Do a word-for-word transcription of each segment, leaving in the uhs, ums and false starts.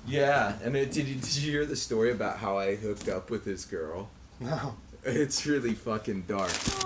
Yeah, and it, did you did you hear the story about how I hooked up with this girl? No. It's really fucking dark.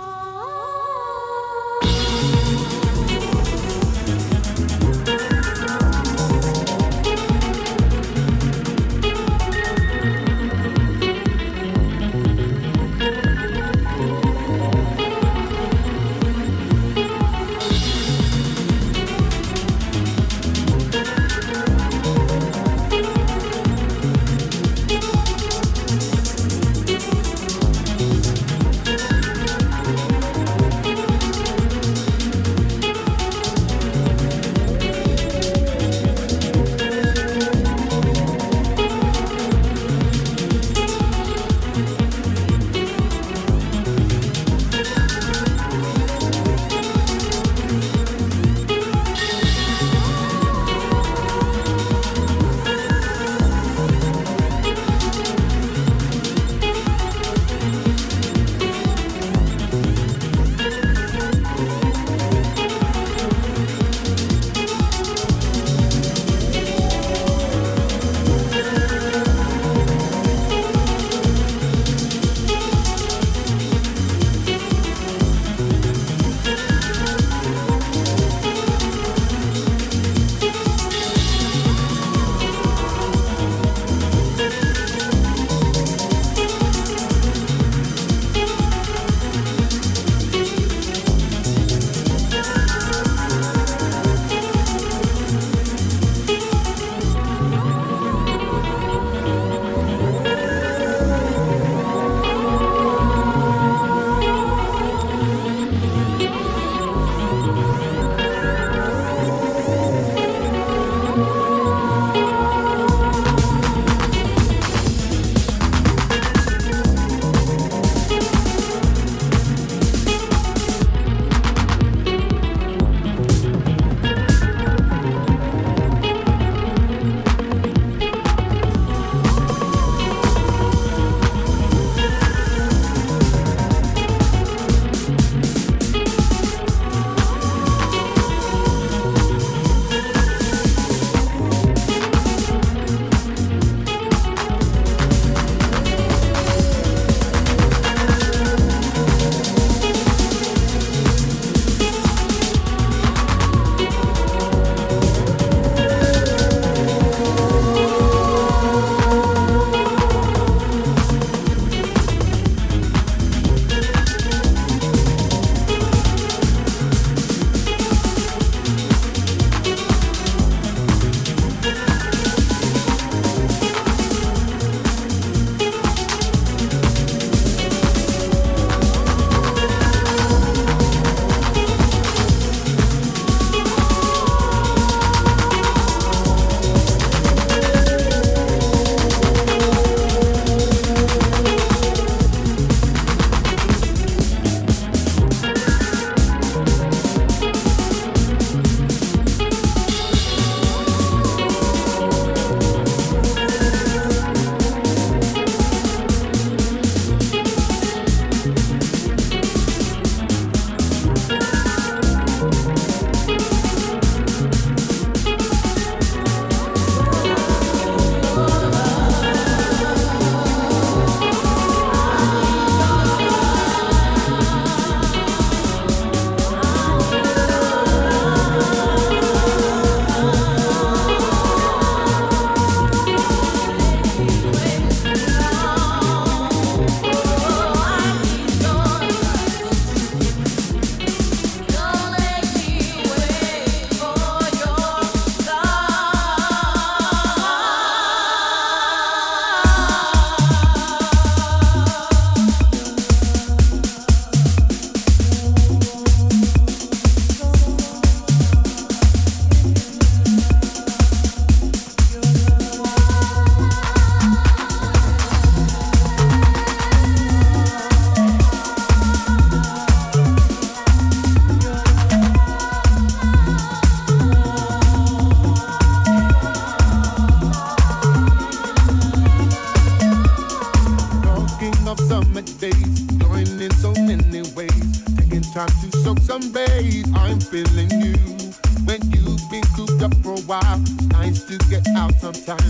time to soak some rays. I'm feeling you. When you've been cooped up for a while, it's nice to get out sometimes.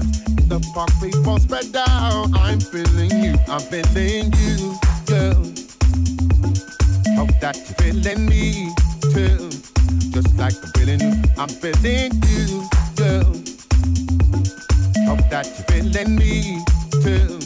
the park people spread out. I'm feeling you, I'm feeling you, girl. Hope that you're feeling me too. Just like I'm feeling you, I'm feeling you, girl. Hope that you're feeling me too.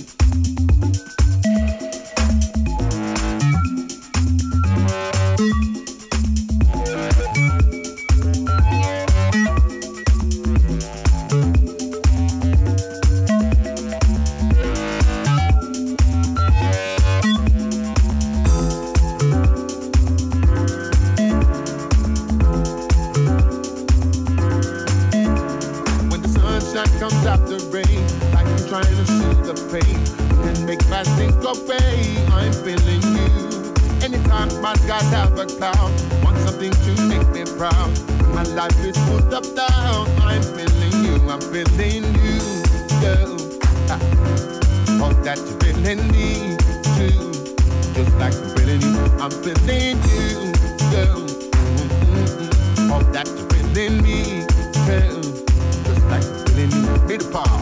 Comes after rain, like I'm trying to soothe the pain and make bad things go away. I'm feeling you. Anytime my skies have a cloud, want something to make me proud. My life is put up down. I'm feeling you. I'm feeling you, girl. Hope that you're feeling me too. Just like I'm feeling you. I'm feeling you, girl. Mm-hmm. Hope that you're feeling me, girl. Just like I'm feeling you. Be the power.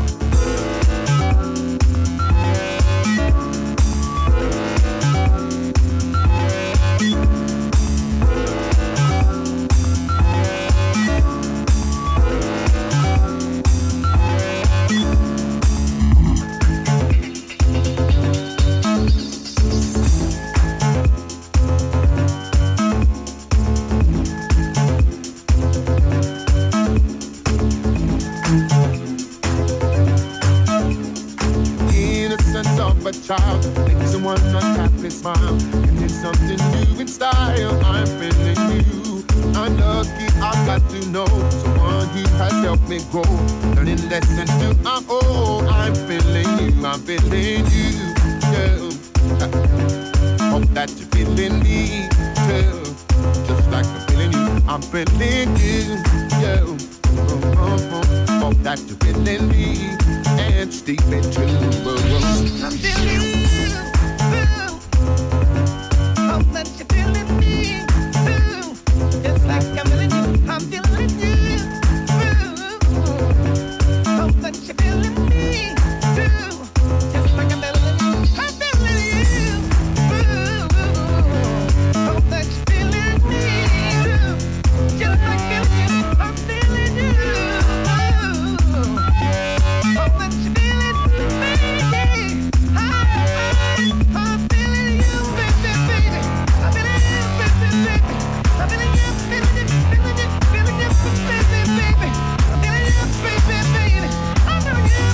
A child, make someone unhappy smile, and it's something new in style. I'm feeling you. I'm lucky I got to know someone who has helped me grow, learning lessons to my own. I'm feeling you. I'm feeling you, girl. Hope that you're feeling me too. Just like I'm feeling you. I'm feeling you, girl. Hope that you're feeling me and steep into the world. I'm feeling you, boo. Hope that you're feeling me too. Just like I'm feeling you, I'm feeling you, boo. Hope that you're feeling me too. Just like I'm feeling you, I'm feeling you, boo. Hope that you're feeling me too. Just like I'm feeling you, I'm feeling you, boo. Hope that you're feeling me. I'm feeling you, baby, baby. I'm feeling you, baby, baby. I'm feeling you, feeling you, feeling you, feeling you, baby, baby. I'm feeling you, baby, baby. I'm feeling you.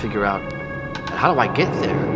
figure out, how do I get there?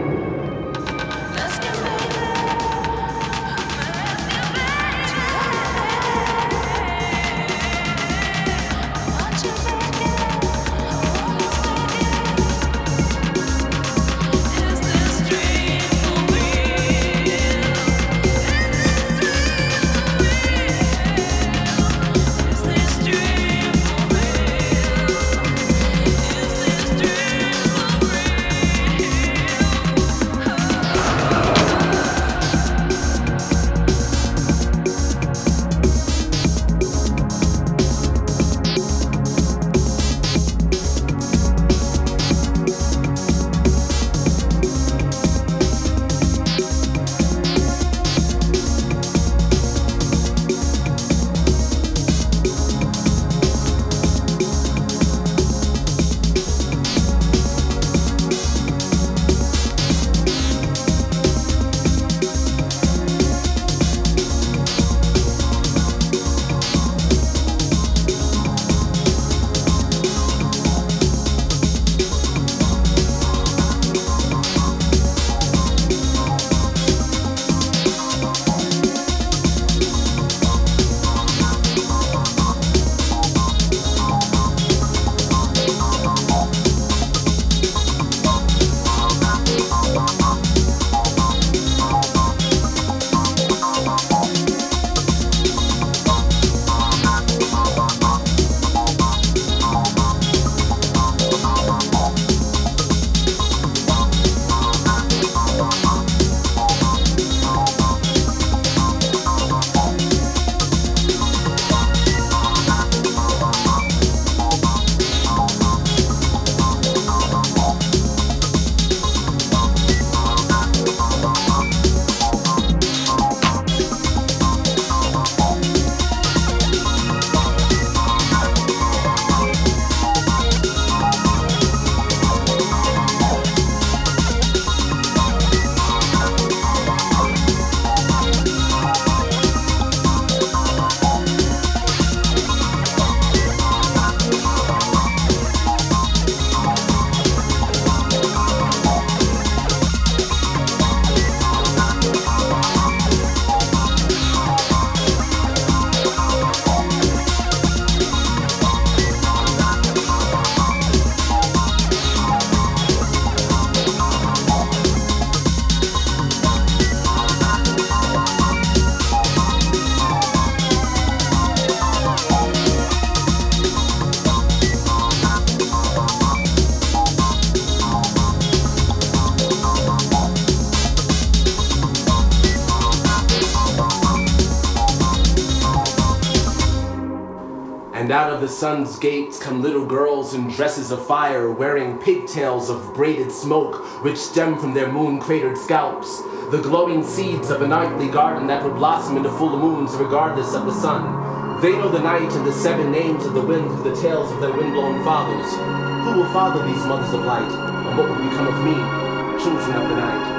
And out of the sun's gates come little girls in dresses of fire, wearing pigtails of braided smoke, which stem from their moon-cratered scalps, the glowing seeds of a nightly garden that would blossom into full moons regardless of the sun. They know the night and the seven names of the wind through the tales of their wind-blown fathers. Who will father these mothers of light, and what will become of me, children of the night?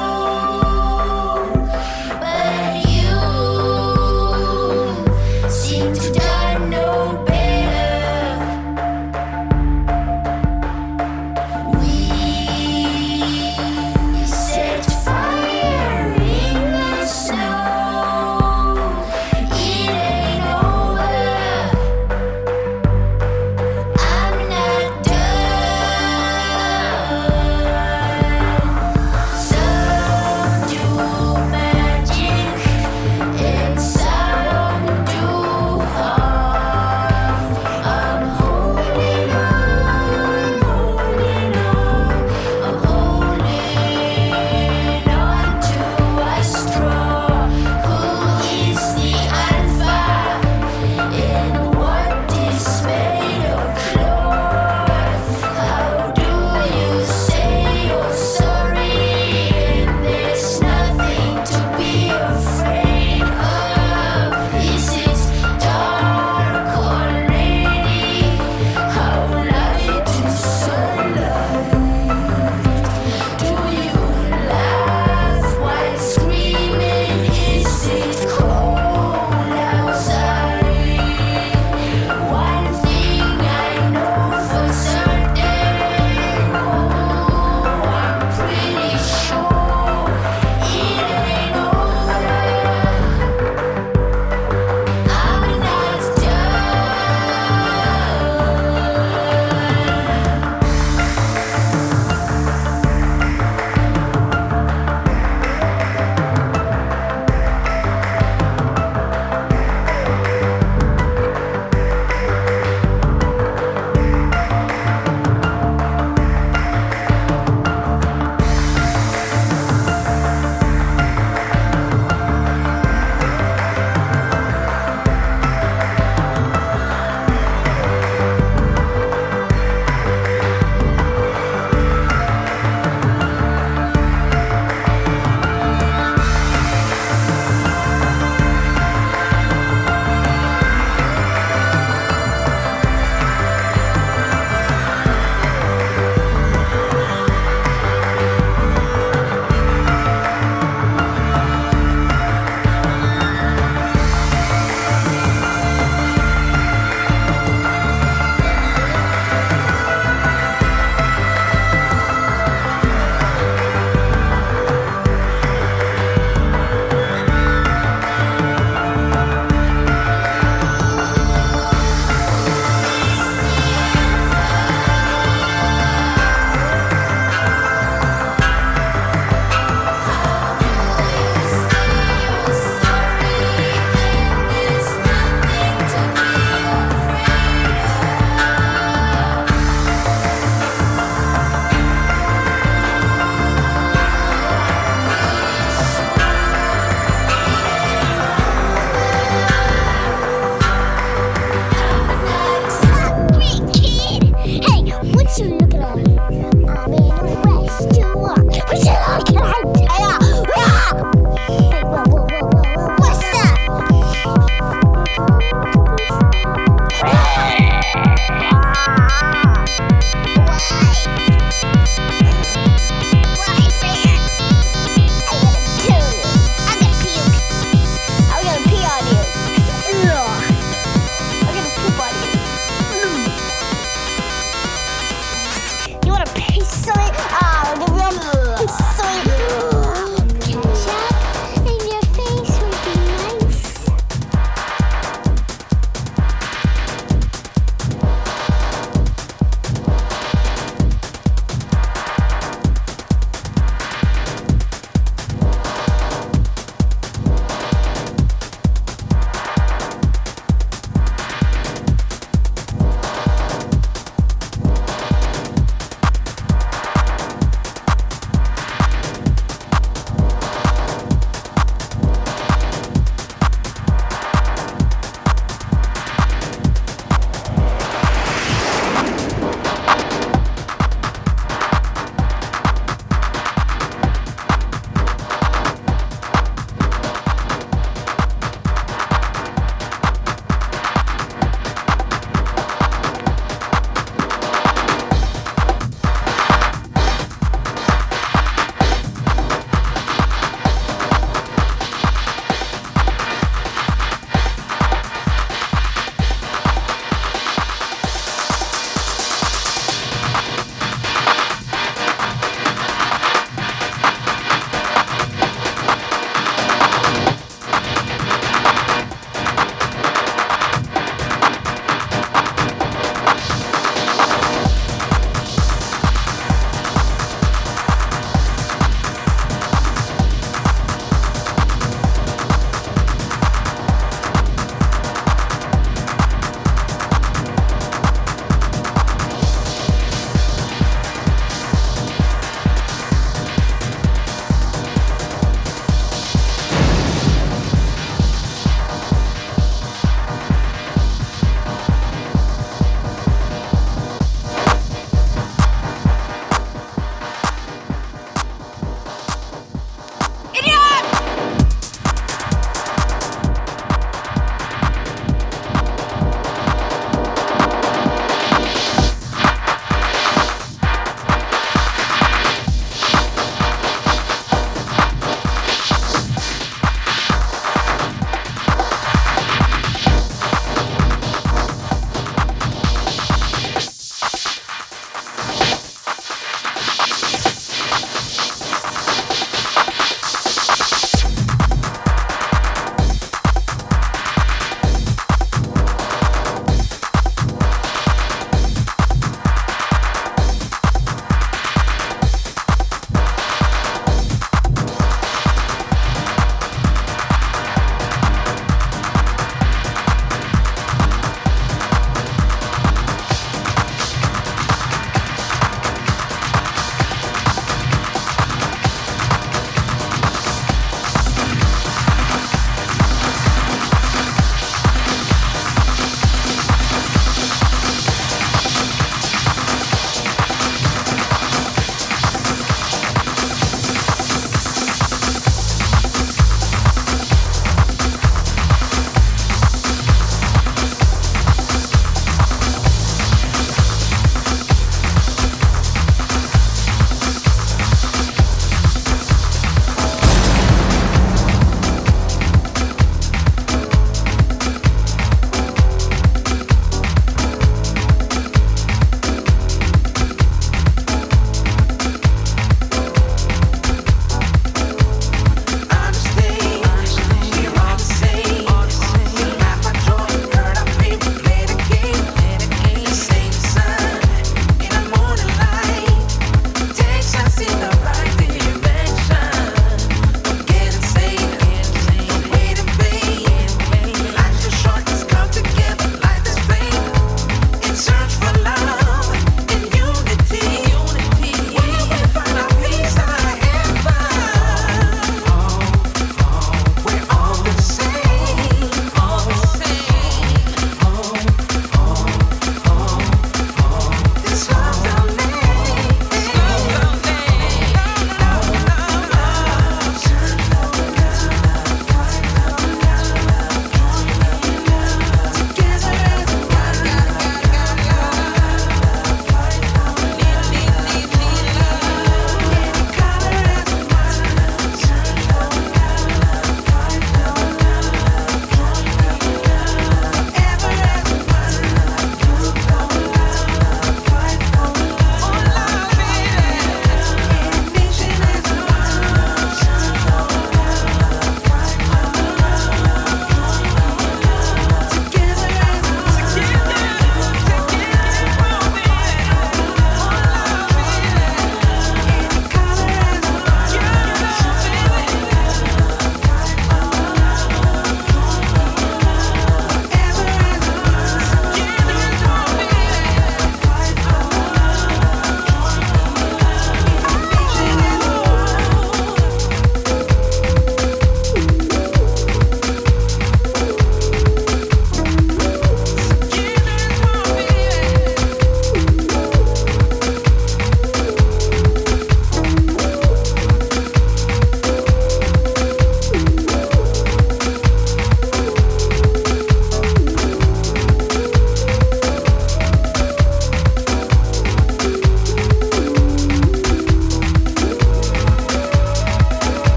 See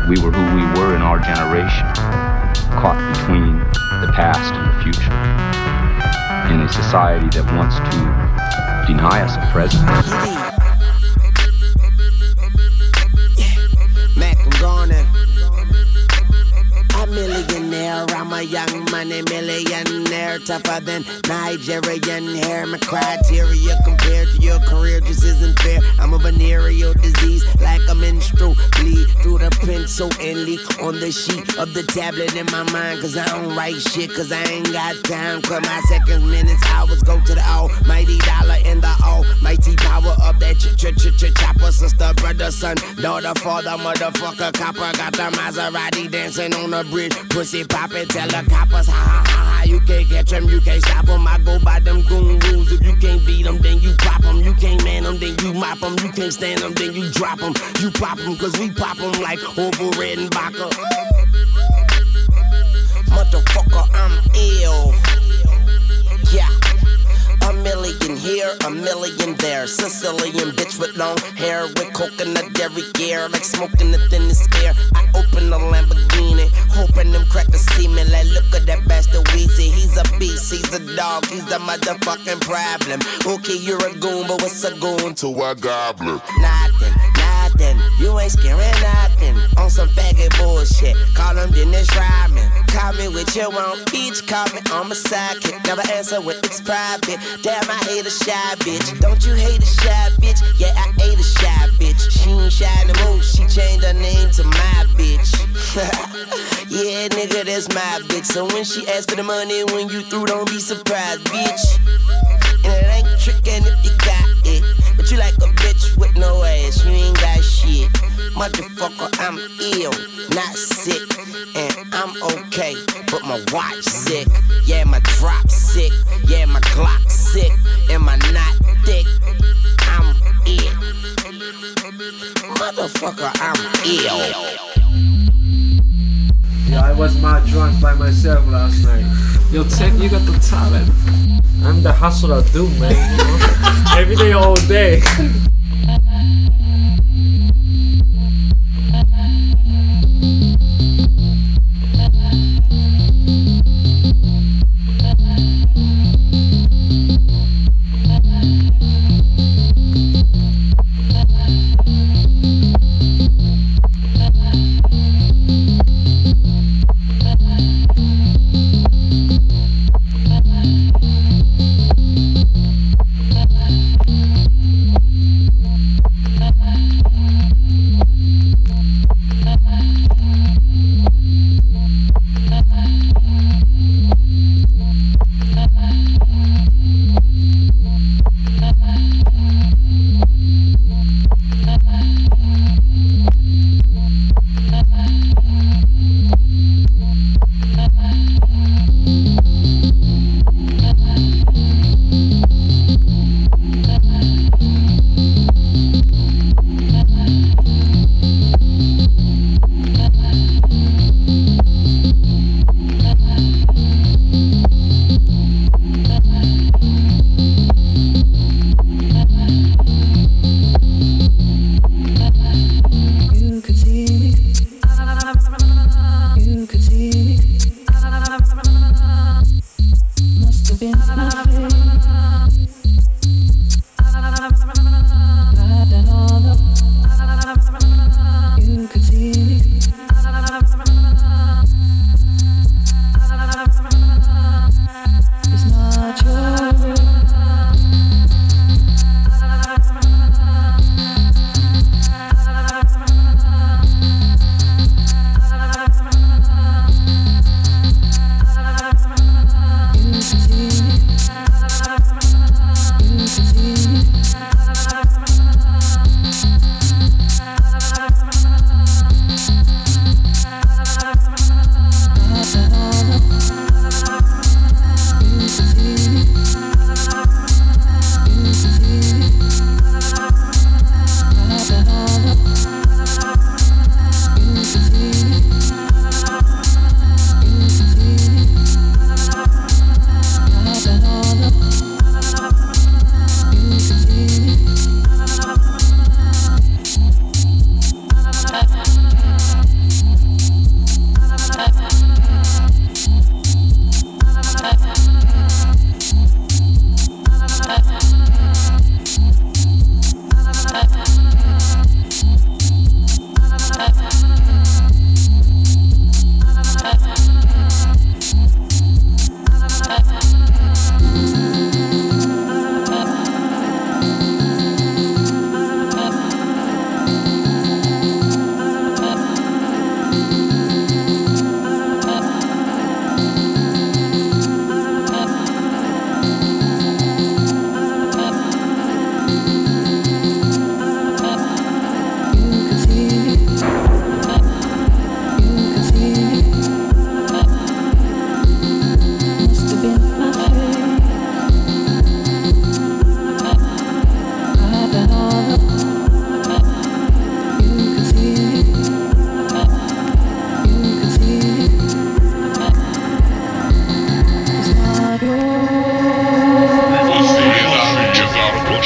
We were who we were in our generation, caught between the past and the future, in a society that wants to deny us a present. Mac, I'm gone. A millionaire, I'm a young money millionaire, tougher than Nigerian hair. My criteria compared to your career just isn't fair. I'm a venereal disease, like a menstrual bleed through the pencil and leak on the sheet of the tablet in my mind. Cause I don't write shit, cause I ain't got time. Cause my seconds, minutes, hours go to the almighty dollar and the almighty power of that ch ch ch ch chopper. Sister, brother, son, daughter, father, motherfucker, copper. Got the Maserati dancing on the bridge, pussy poppin', tell the coppers, ha ha ha ha, you can't catch them, you can't stop them. I go by them goon rules, if you can't beat them, then you pop them. You can't man them, then you mop them. You can't stand them, then you drop them. You pop them, cause we pop them like Orville Redenbacher. Motherfucker, I'm ill. Yeah. A million here, a million there. Sicilian bitch with long hair, with coconut derriere, like smoking the thinnest air. I open the Lamborghini, hoping them crackers see me. Like, look at that bastard Weezy. He's a beast, he's a dog, he's a motherfucking problem. Okay, you're a goon, but what's a goon to a goblin? Nothing, nothing. You ain't scaring nothing. On some faggot bullshit. Call him Dennis Rodman. Call me with your own bitch. Call me on my sidekick. Never answer when it's private. Damn, I hate a shy bitch. Don't you hate a shy bitch? Yeah, I hate a shy bitch. She ain't shy no more. She changed her name to my bitch. Yeah, nigga, that's my bitch. So when she asks for the money, when you through, don't be surprised, bitch. And it ain't trickin' if you got it. But you like a bitch with no ass. You ain't got shit. Motherfucker, I'm ill, not sick. And I'm okay, but my watch sick. Yeah, my drop sick. Yeah, my Glock sick. And my knot thick. I'm ill. Motherfucker, I'm ill. Yeah, I was mad drunk by myself last night. Yo, Tech, you got the talent. I'm the hustler dude, man. You know? Every day, all day. You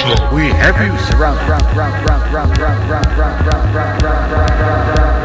control. We have you surround, round, round, round, round, round, round, round, round, round, round, round, round, round.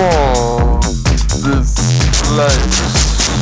for this place.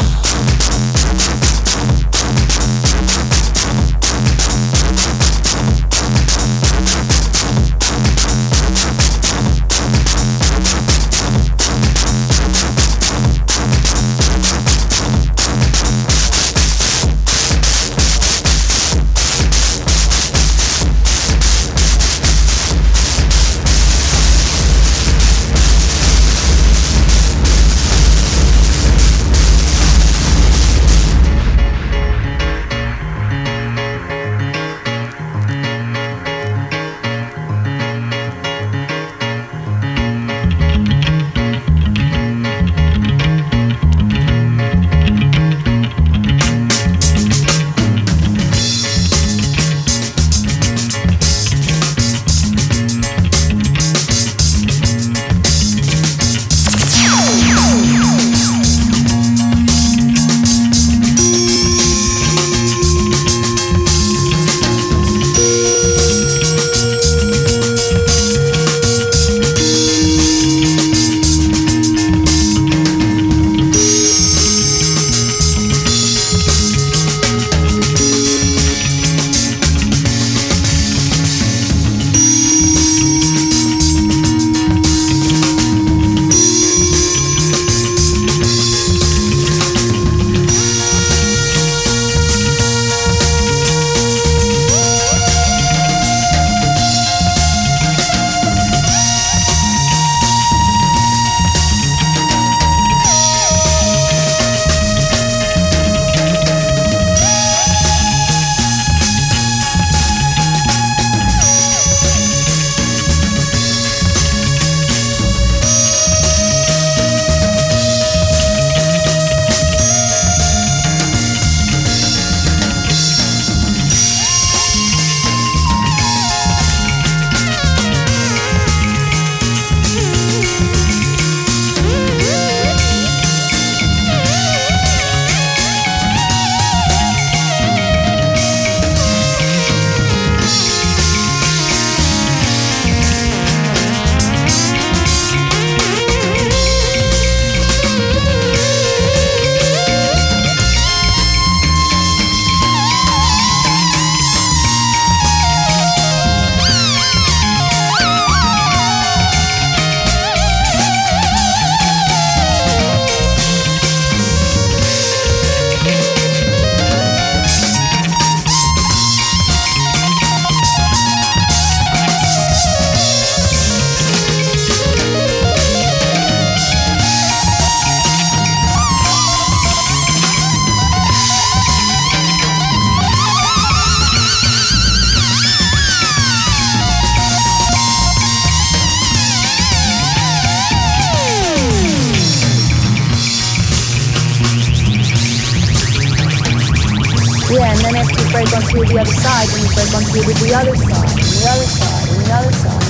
Yeah, and then after you break on through the other side, then you break on through to the other side, and the other side, and the other side.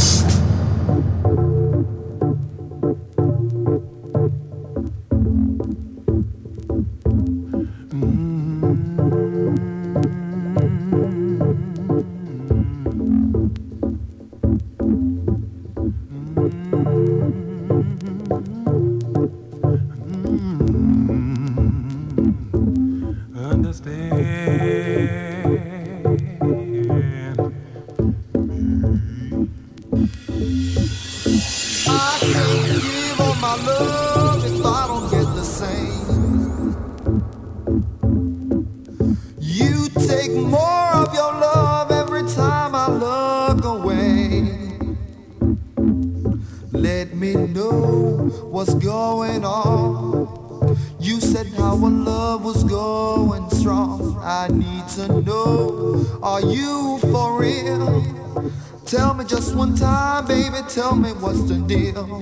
Tell me what's the deal.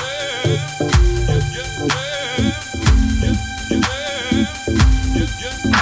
Yeah.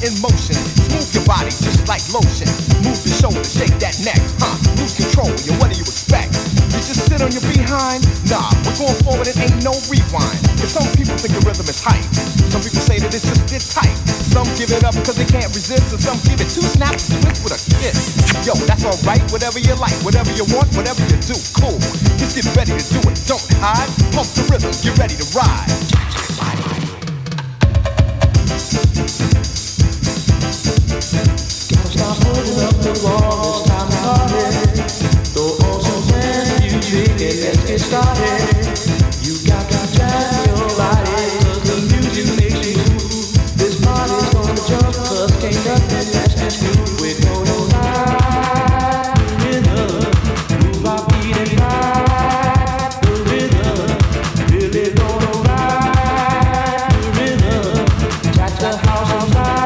in motion. Smooth your body just like lotion. Move your shoulders, shake that neck, huh? Lose control, yo, what do you expect? You just sit on your behind? Nah, we're going forward, it ain't no rewind. Cause some people think the rhythm is hype. Some people say that it's just it tight. Some give it up because they can't resist, and some give it two snaps and switch with a kiss. Yo, that's alright, whatever you like, whatever you want, whatever you do, cool. Just get ready to do it, don't hide. Pump the rhythm, get ready to ride. Stop holding up the wall, it's time to party. Throw on some dance music and let's get started. You got to jam your body, cause the music makes you move. This party's gonna jump, cause can't nothing match this groove. We're gonna ride the rhythm, move our feet and ride the rhythm. Really gonna ride the rhythm. Got the house on fire.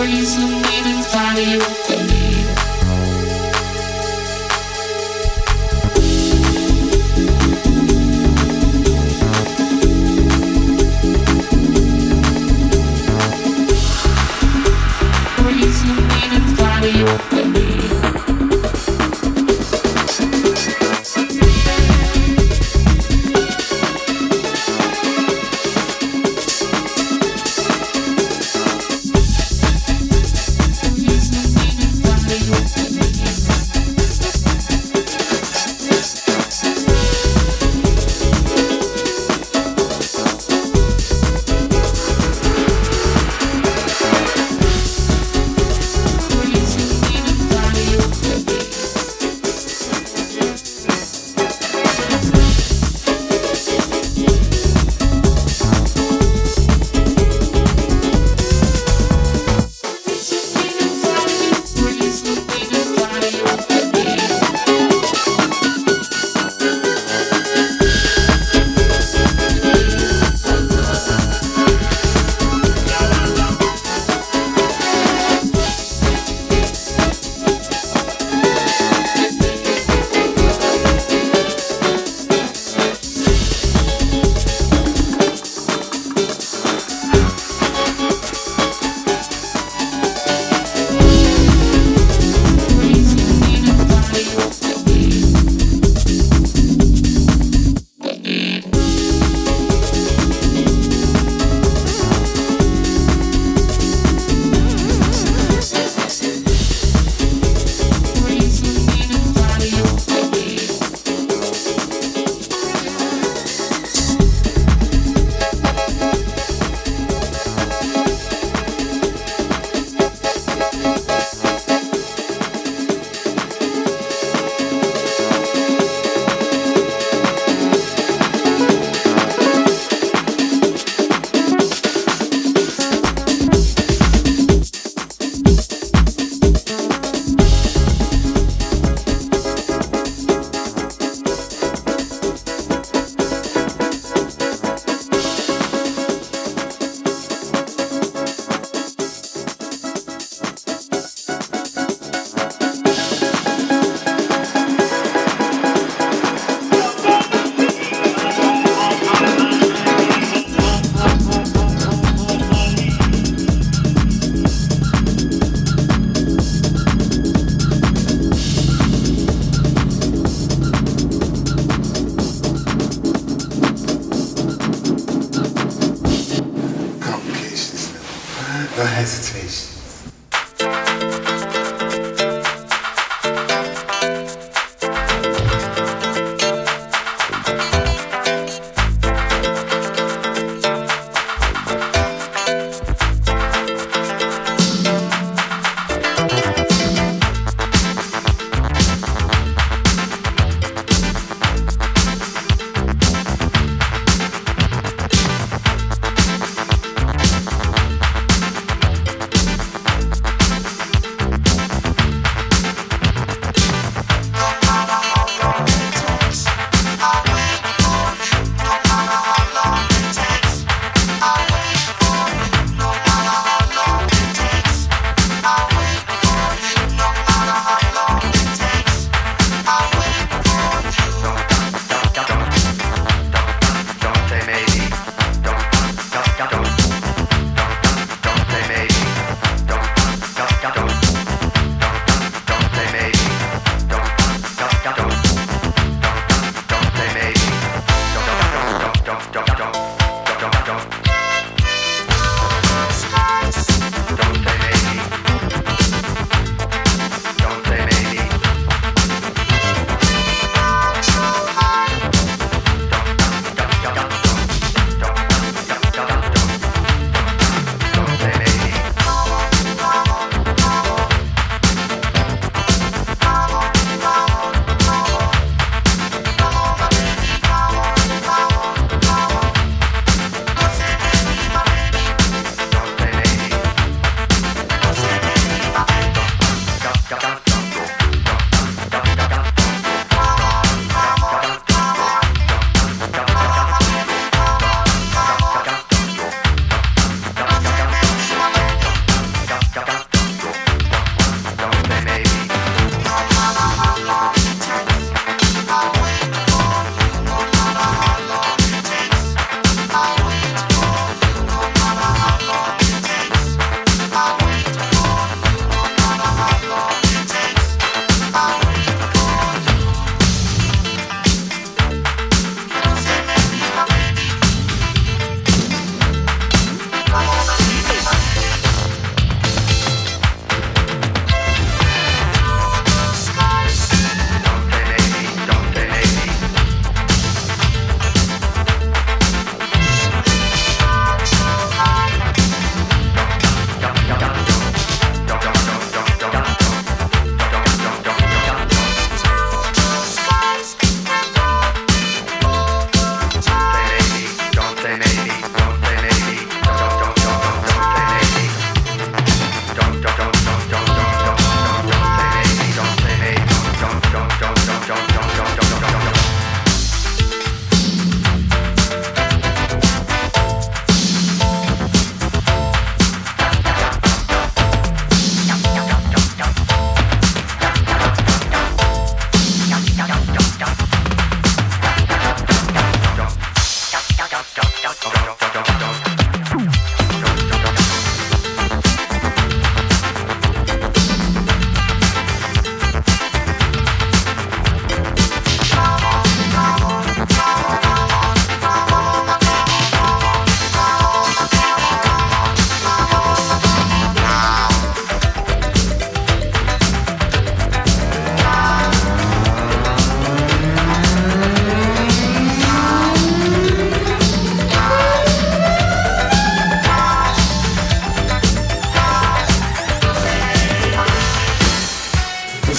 No hesitation.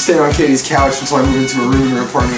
staying on Katie's couch until I move into a room in her apartment.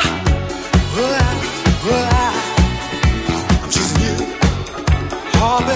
Oh,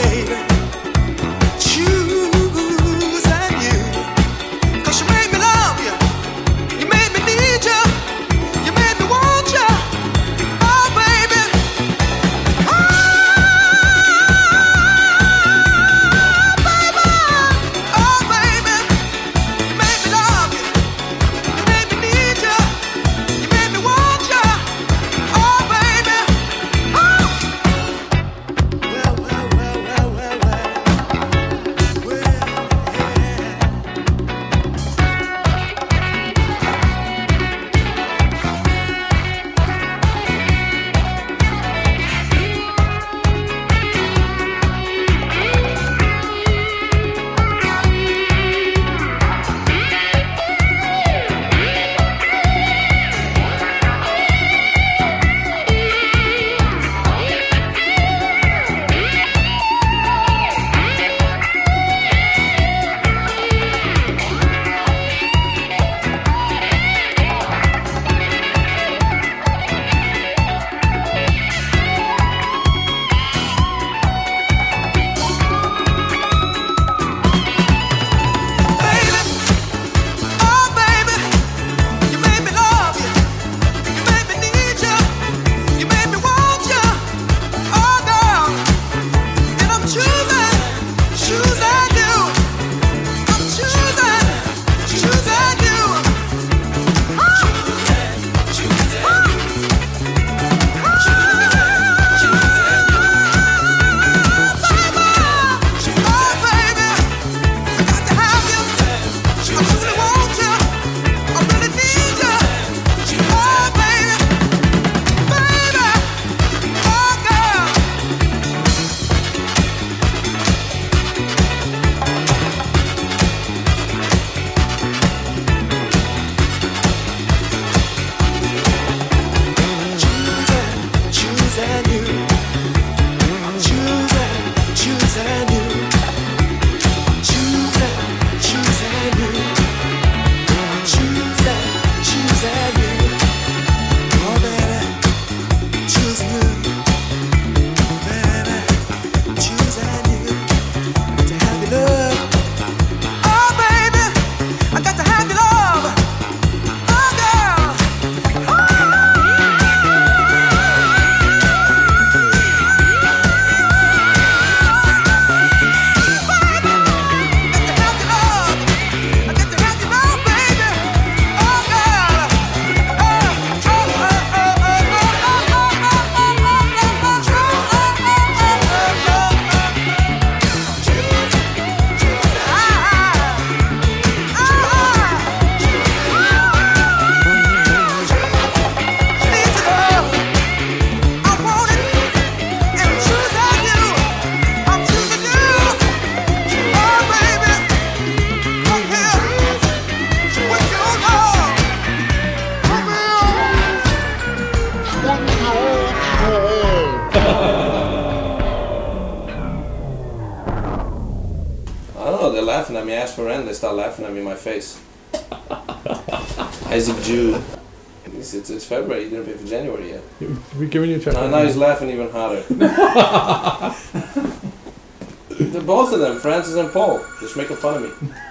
laughing at me. I ask for rent, they start laughing at me in my face. Isaac Jew. It's, it's, it's February, you didn't pay for January yet. We're giving you a check. No, now he's laughing even harder. They're both of them, Francis and Paul, just making fun of me.